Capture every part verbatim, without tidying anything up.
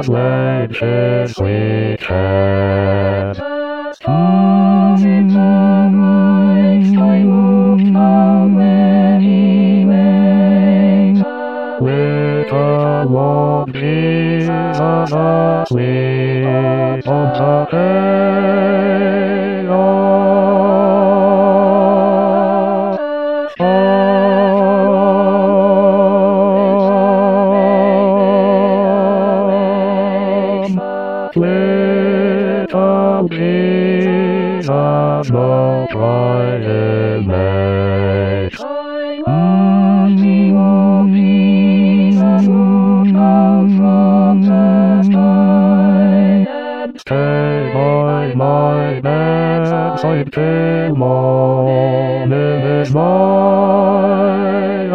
wages we can. With the Lord Jesus asleep on the chaos. Little Jesus, the bright image. Take my mind and sight till morning is mine.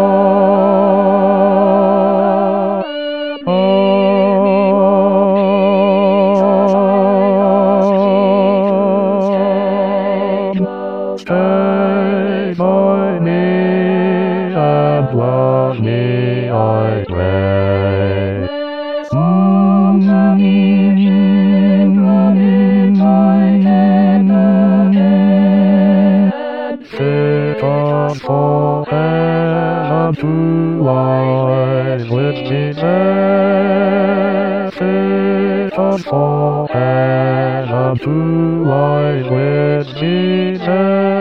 Take my knee and bless me, I pray. Sit us for heaven to life with Jesus. Sit us for heaven to life with Jesus.